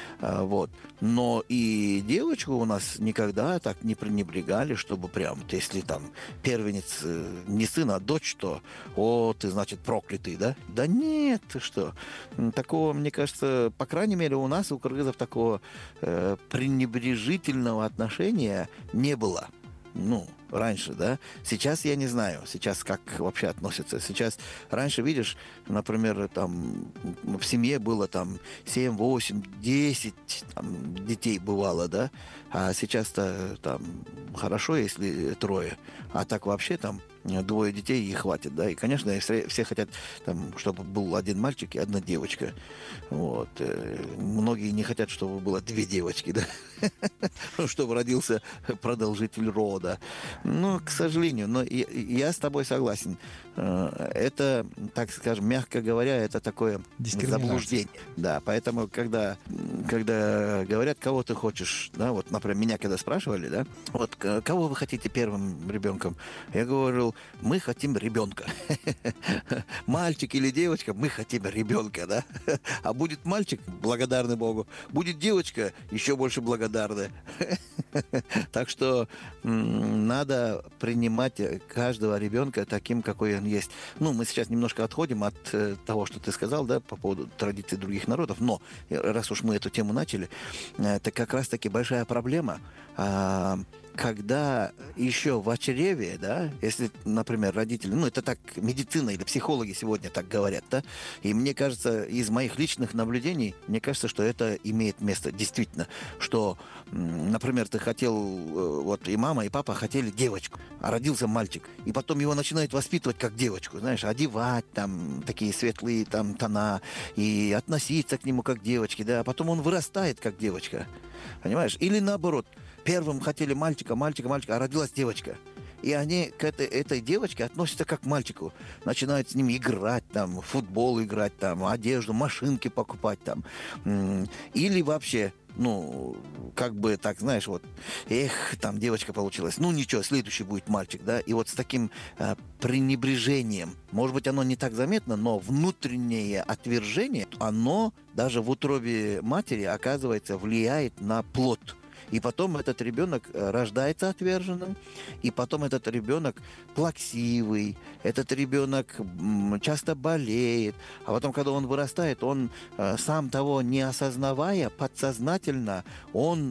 Но и девочку у нас никогда так не пренебрегали, чтобы прям, если там первенец не сын, а дочь, то, ты, значит, проклятый, да? Да нет, ты что? Такого, мне кажется, по крайней мере, у нас, у кыргызов, такого пренебрежительного отношения не было. Раньше, да. Сейчас я не знаю, сейчас как вообще относятся. Сейчас, раньше, видишь, например, там в семье было там 7, 8, 10 детей бывало, да. А сейчас-то там хорошо, если 3. А так вообще там 2 детей и хватит, да. И, конечно, все хотят, там, чтобы был 1 мальчик и 1 девочка. Многие не хотят, чтобы было 2 девочки, да. Чтобы родился продолжитель рода. К сожалению, но я с тобой согласен. Это, так скажем, мягко говоря, это такое заблуждение. Да, поэтому, когда говорят, кого ты хочешь, да, например, меня когда спрашивали, да, кого вы хотите первым ребенком, я говорил, мы хотим ребенка. Мальчик или девочка, мы хотим ребенка, да. А будет мальчик, благодарны Богу. Будет девочка, еще больше благодарны. Так что надо принимать каждого ребенка таким, какой он есть. Мы сейчас немножко отходим от того, что ты сказал, да, по поводу традиций других народов, но раз уж мы эту тему начали, это как раз-таки большая проблема. Когда еще в чреве, да, если, например, родители, это так медицина или психологи сегодня так говорят, да, и мне кажется, из моих личных наблюдений, мне кажется, что это имеет место, действительно, что, например, ты хотел, и мама, и папа хотели девочку, а родился мальчик, и потом его начинают воспитывать как девочку, знаешь, одевать там такие светлые там тона, и относиться к нему как к девочке, да, а потом он вырастает как девочка, понимаешь, или наоборот, первым хотели мальчика, а родилась девочка. И они к этой девочке относятся как к мальчику. Начинают с ним играть, там, в футбол играть, там, одежду, машинки покупать. Там. Или вообще, как бы так, знаешь, там девочка получилась. Ничего, следующий будет мальчик, да. И с таким пренебрежением, может быть, оно не так заметно, но внутреннее отвержение, оно даже в утробе матери, оказывается, влияет на плод. И потом этот ребенок рождается отверженным, и потом этот ребенок плаксивый, этот ребенок часто болеет. А потом, когда он вырастает, он, сам того не осознавая, подсознательно, он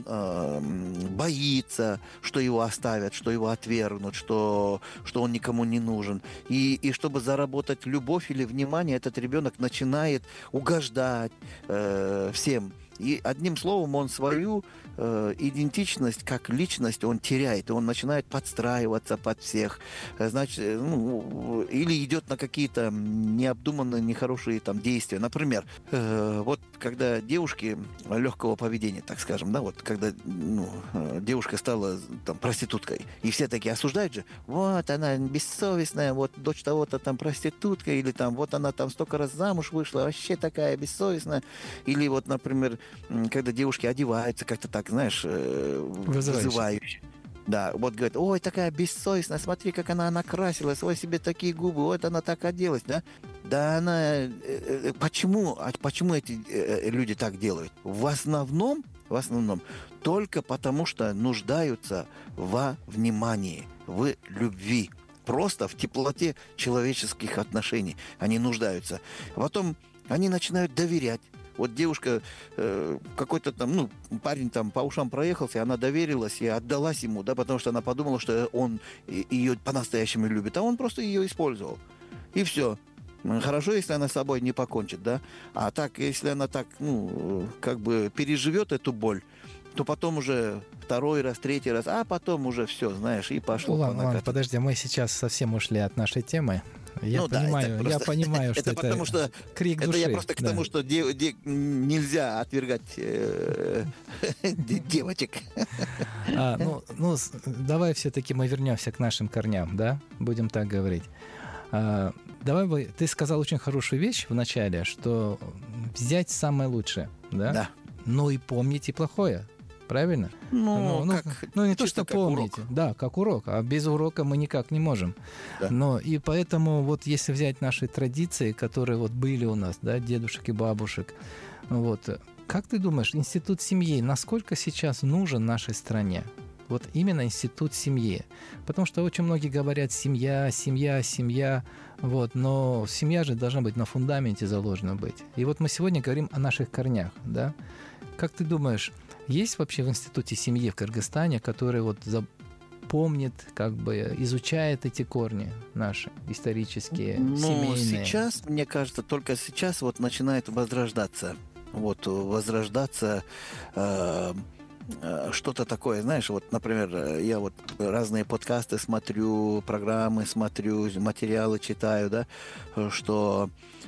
боится, что его оставят, что его отвергнут, что он никому не нужен. И чтобы заработать любовь или внимание, этот ребенок начинает угождать всем. И одним словом, он свою идентичность как личность он теряет, и он начинает подстраиваться под всех, значит, или идет на какие-то необдуманные, нехорошие там действия. Например, когда девушки легкого поведения, так скажем, да, когда девушка стала там проституткой, и все такие осуждают же, она бессовестная, дочь того-то там проститутка, или там она там столько раз замуж вышла, вообще такая бессовестная. Или например, когда девушки одеваются как-то так, знаешь, вызывающе. Да, говорят, ой, такая бессовестная, смотри, как она накрасилась, ой, себе такие губы, она так оделась, да? Да она... Почему эти люди так делают? В основном, только потому, что нуждаются во внимании, в любви. просто в теплоте человеческих отношений. Они нуждаются. Потом они начинают доверять. Вот девушка, какой-то там, парень там по ушам проехался, и она доверилась и отдалась ему, да, потому что она подумала, что он ее по-настоящему любит, а он просто ее использовал. И все. Хорошо, если она с собой не покончит, да. А так, если она так, как бы переживет эту боль, то потом уже второй раз, третий раз, а потом уже все, знаешь, и пошло. Ладно, подожди, мы сейчас совсем ушли от нашей темы. Я понимаю, что это потому что крик души. Это я просто к тому, что нельзя отвергать девочек. Давай все-таки мы вернемся к нашим корням, да? Будем так говорить. Ты сказал очень хорошую вещь в начале, что взять самое лучшее, да? Да. Но и помнить и плохое. Правильно? Не то, что помните. Да, как урок. А без урока мы никак не можем. Да. И поэтому вот если взять наши традиции, которые вот были у нас, да, дедушек и бабушек, как ты думаешь, институт семьи насколько сейчас нужен нашей стране? Вот именно институт семьи. Потому что очень многие говорят семья, но семья же должна быть на фундаменте заложена быть. И вот мы сегодня говорим о наших корнях, да? Как ты думаешь, есть вообще в институте семьи в Кыргызстане, который помнит, как бы изучает эти корни наши, исторические, семейные? Сейчас, мне кажется, только сейчас начинает возрождаться. Что-то такое, знаешь, например, я разные подкасты смотрю, программы смотрю, материалы читаю, да, что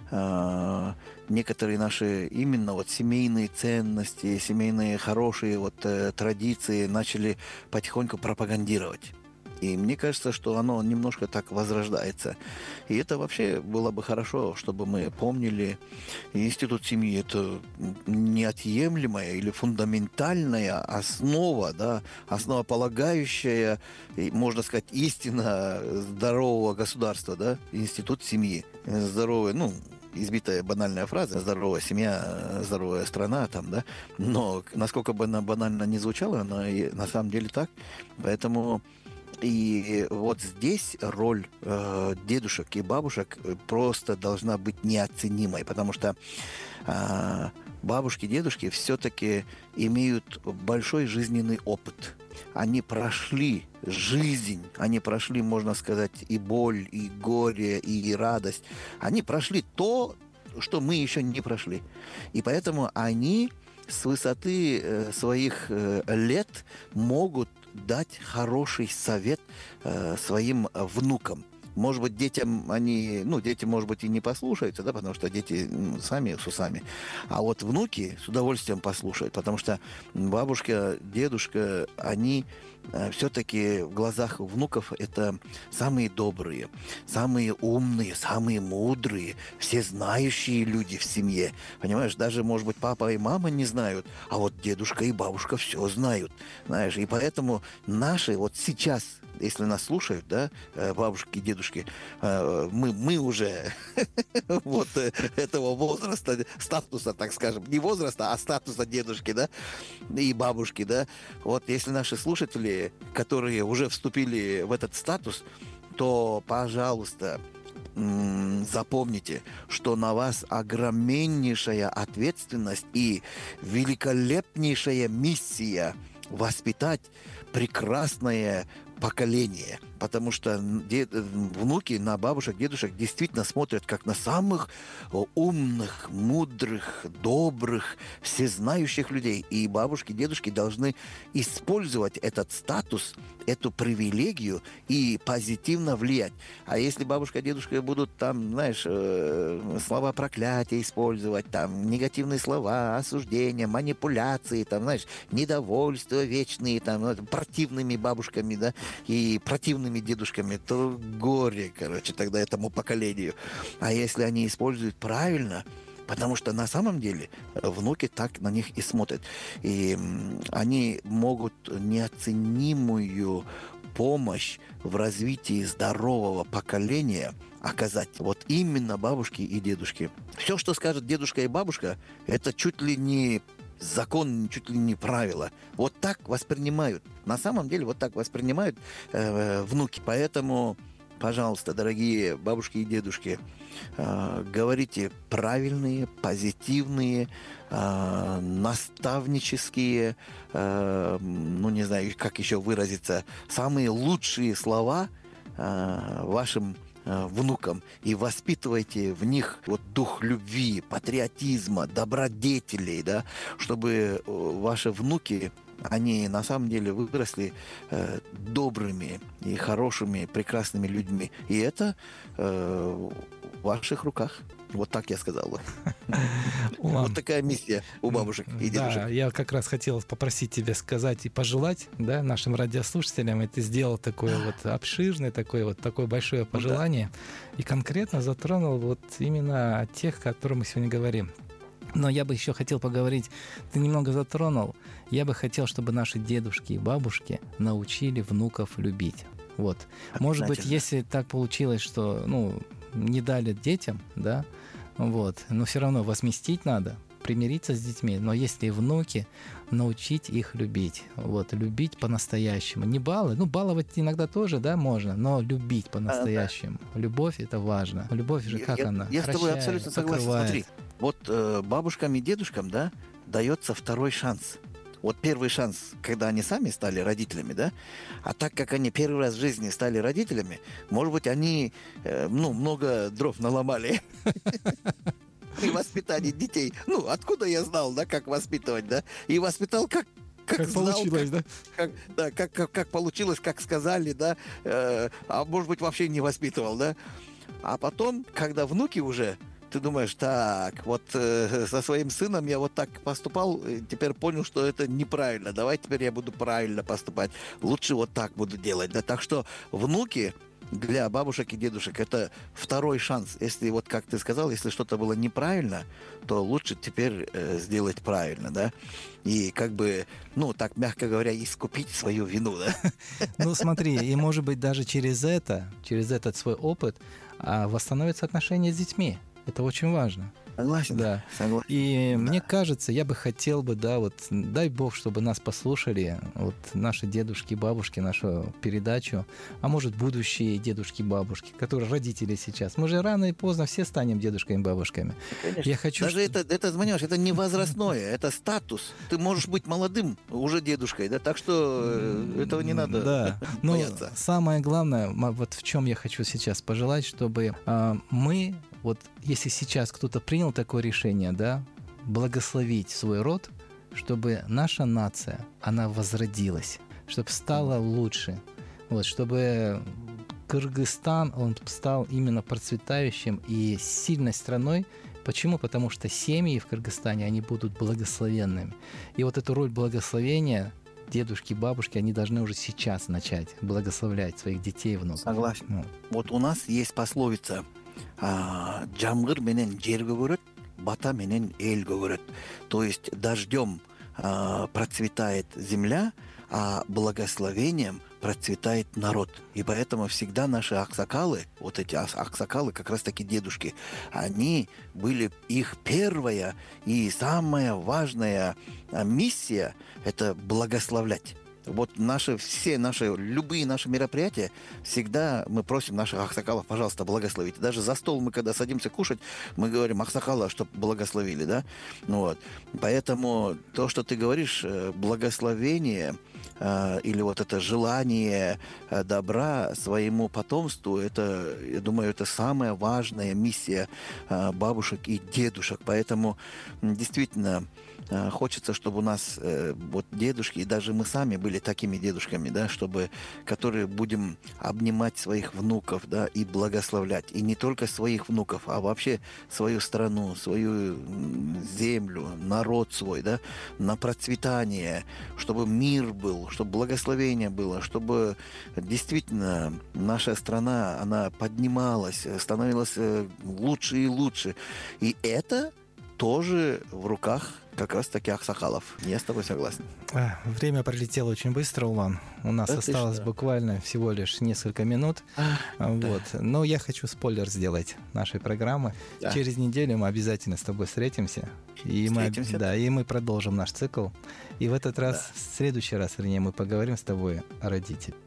некоторые наши именно семейные ценности, семейные хорошие традиции начали потихоньку пропагандировать. И мне кажется, что оно немножко так возрождается. И это вообще было бы хорошо, чтобы мы помнили. Институт семьи – это неотъемлемая или фундаментальная основа, да, основополагающая, можно сказать, истина здорового государства, да, институт семьи. Здоровый, избитая банальная фраза «здоровая семья, здоровая страна», там, да, но насколько бы она банально не звучала, она и на самом деле так. Поэтому и здесь роль дедушек и бабушек просто должна быть неоценимой, потому что бабушки, дедушки все-таки имеют большой жизненный опыт. Они прошли жизнь, они прошли, можно сказать, и боль, и горе, и радость. Они прошли то, что мы еще не прошли. И поэтому они с высоты своих лет могут дать хороший совет своим внукам. Может быть, детям дети, может быть, и не послушаются, да, потому что дети сами с усами. А внуки с удовольствием послушают, потому что бабушка, дедушка, они все-таки в глазах внуков это самые добрые, самые умные, самые мудрые, всезнающие люди в семье. Понимаешь, даже, может быть, папа и мама не знают, а дедушка и бабушка все знают. Знаешь, и поэтому наши сейчас, если нас слушают, да, бабушки и дедушки, мы уже этого возраста, статуса, так скажем, не возраста, а статуса дедушки, да, и бабушки, да. Если наши слушатели, которые уже вступили в этот статус, то, пожалуйста, запомните, что на вас огромнейшая ответственность и великолепнейшая миссия воспитать прекрасное поколение. Потому что внуки на бабушек, дедушек действительно смотрят как на самых умных, мудрых, добрых, всезнающих людей. И бабушки, дедушки должны использовать этот статус, эту привилегию и позитивно влиять. А если бабушка, дедушка будут там, знаешь, слова проклятия использовать, там, негативные слова, осуждения, манипуляции, там, знаешь, недовольства вечные, там, противными бабушками, да, и противными дедушками, то горе, тогда этому поколению. А если они используют правильно, потому что на самом деле внуки так на них и смотрят. И они могут неоценимую помощь в развитии здорового поколения оказать именно бабушки и дедушки. Все, что скажет дедушка и бабушка, это чуть ли не закон, чуть ли не правило. Так воспринимают. На самом деле так воспринимают внуки. Поэтому пожалуйста, дорогие бабушки и дедушки, говорите правильные, позитивные, наставнические, ну, не знаю, как еще выразиться, самые лучшие слова вашим внукам, и воспитывайте в них вот дух любви, патриотизма, добродетелей, да, чтобы ваши внуки, они на самом деле выросли добрыми и хорошими, прекрасными людьми. И это в ваших руках. Вот так я сказал бы. Вот такая миссия у бабушек и дедушек. Да, я как раз хотел попросить тебя сказать и пожелать, да, нашим радиослушателям. И ты сделал такое вот обширное, такое большое пожелание. И конкретно затронул вот именно о тех, о которых мы сегодня говорим. Но я бы еще хотел поговорить, ты немного затронул, я бы хотел, чтобы наши дедушки и бабушки научили внуков любить. Вот. Может быть, если так получилось, что, ну, не дали детям, да, вот, но все равно возместить надо, примириться с детьми, но если внуки, научить их любить, вот, любить по-настоящему. Не баловать иногда тоже, да, можно, но любить по-настоящему. Да. Любовь — это важно. Любовь же как она? Я с тобой абсолютно согласен. Смотри, вот бабушкам и дедушкам, да, дается второй шанс. Вот первый шанс, когда они сами стали родителями, да, а так как они первый раз в жизни стали родителями, может быть, они, много дров наломали при воспитании детей. Ну, откуда я знал, да, как воспитывать, да, и воспитал как знал, получилось, как получилось, как сказали, да, а может быть, вообще не воспитывал, да. А потом, когда внуки уже, ты думаешь, так, вот со своим сыном я вот так поступал, теперь понял, что это неправильно. Давай теперь я буду правильно поступать. Лучше вот так буду делать. Да? Так что внуки для бабушек и дедушек это второй шанс. Если, вот как ты сказал, если что-то было неправильно, то лучше теперь сделать правильно, да? И как бы, так мягко говоря, искупить свою вину, да? Ну, смотри, и может быть даже через этот свой опыт восстановятся отношения с детьми. Это очень важно. Согласен. Да. Согласен. И мне кажется, я бы хотел бы, да, вот дай Бог, чтобы нас послушали, вот наши дедушки, бабушки, нашу передачу, а может будущие дедушки, бабушки, которые родители сейчас. Мы же рано и поздно все станем дедушками и бабушками. Конечно. Я хочу, даже это, понимаешь, это не возрастное, это статус. Ты можешь быть молодым уже дедушкой, да, так что этого не надо бояться. Но самое главное, вот в чем я хочу сейчас пожелать, чтобы мы, вот если сейчас кто-то принял такое решение, да, благословить свой род, чтобы наша нация, она возродилась, чтобы стала лучше, вот, чтобы Кыргызстан, он стал именно процветающим и сильной страной. Почему? Потому что семьи в Кыргызстане, они будут благословенными. И вот эту роль благословения дедушки, бабушки, они должны уже сейчас начать благословлять своих детей и внуков. Согласен. Вот у нас есть пословица: «Жамгыр менен жер көгөрөт, бата менен эл көгөрөт». То есть дождем процветает земля, а благословением процветает народ. И поэтому всегда наши аксакалы, вот эти аксакалы, как раз таки дедушки, они были, их первая и самая важная миссия – это благословлять. Вот любые наши мероприятия, всегда мы просим наших аксакалов, пожалуйста, благословите. Даже за стол мы, когда садимся кушать, мы говорим аксакала, чтобы благословили, да? Вот. Поэтому то, что ты говоришь, благословение или вот это желание добра своему потомству, это, я думаю, это самая важная миссия бабушек и дедушек. Поэтому действительно хочется, чтобы у нас вот дедушки, и даже мы сами были такими дедушками, да, которые будем обнимать своих внуков, да, и благословлять. И не только своих внуков, а вообще свою страну, свою землю, народ свой, да, на процветание, чтобы мир был, чтобы благословение было, чтобы действительно наша страна, она поднималась, становилась лучше и лучше. И это тоже в руках как раз таки аксакалов. Я с тобой согласен. Время пролетело очень быстро, Улан. У нас осталось буквально всего лишь несколько минут. Вот. Но я хочу спойлер сделать нашей программы. Да. Через неделю мы обязательно с тобой встретимся. И мы продолжим наш цикл. И в этот раз, в следующий раз, мы поговорим с тобой о родителях.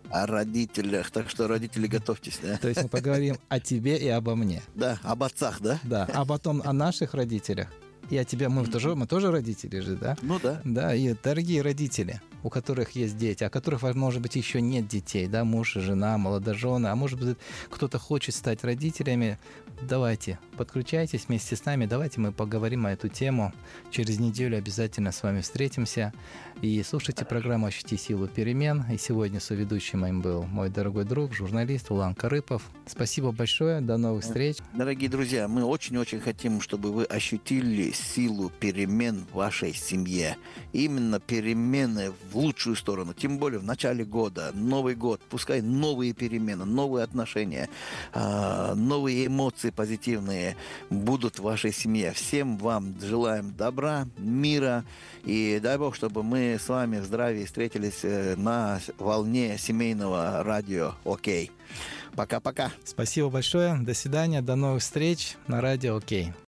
о родителях. Так что, родители, готовьтесь, да? То есть мы поговорим о тебе и обо мне. Да, об отцах, да? Да, а потом о наших родителях. И о тебе, мы тоже родители же, да? Ну да. Да, и дорогие родители, у которых есть дети, о которых, может быть, еще нет детей, да, муж и жена, молодожены, а может быть, кто-то хочет стать родителями, давайте, подключайтесь вместе с нами, давайте мы поговорим о эту тему. Через неделю обязательно с вами встретимся. И слушайте программу «Ощути силу перемен». И сегодня соведущим моим был мой дорогой друг, журналист Улан Карыпов. Спасибо большое, до новых встреч. Дорогие друзья, мы очень-очень хотим, чтобы вы ощутили силу перемен в вашей семье. Именно перемены в лучшую сторону. Тем более в начале года, Новый год. Пускай новые перемены, новые отношения, новые эмоции позитивные будут в вашей семье. Всем вам желаем добра, мира. И дай Бог, чтобы мы с вами в здравии встретились на волне семейного радио «Окей». Пока-пока. Спасибо большое, до свидания, до новых встреч на радио «Окей».